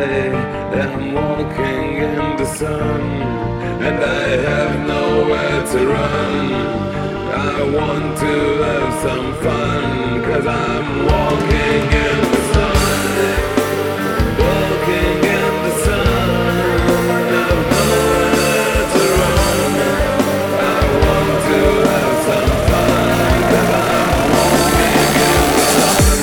am walking in the sun, and I have nowhere to run. I want to have some fun, 'cause I'm walking in the sun, walking in the sun. I've nowhere to run. I want to have some fun, 'cause I'm walking in the sun.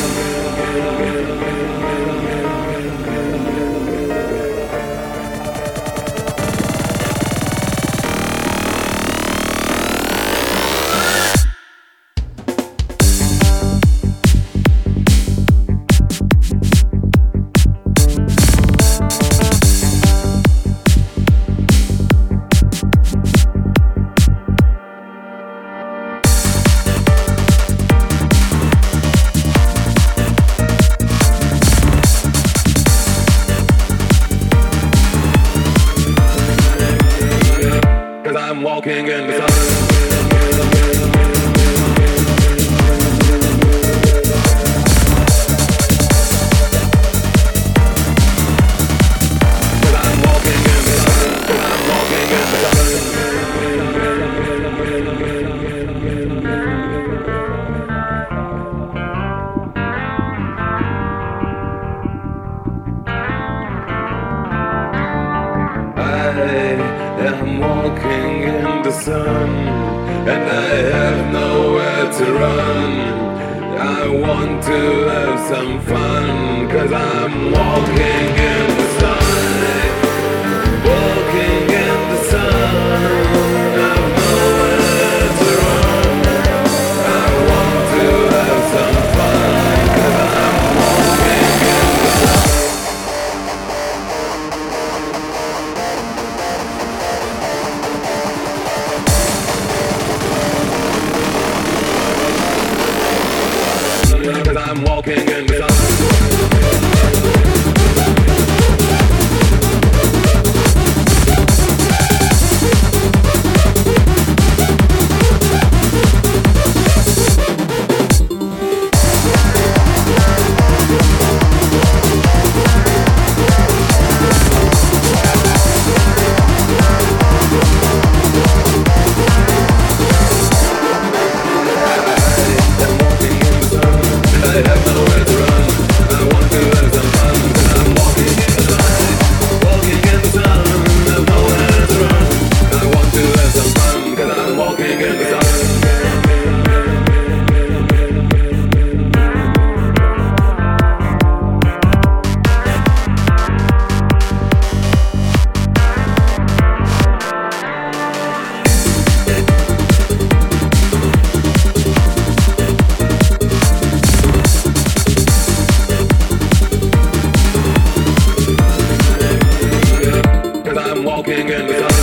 I'm walking in the sun. I'm walking in the sun, and I have nowhere to run. I want to have some fun, 'cause I'm walking in the sun, walking in the sun. I've nowhere to run. I want to have some fun, 'cause I'm walking in the sun. Cause I'm walking in the sun. I have nowhere to run. I want to have some fun, 'cause I'm walking in the sun, walking in the sun. I have nowhere to run. I want to have some fun, 'cause I'm walking in the sun. I'm walking in the sun.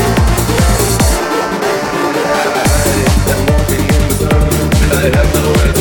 I have nowhere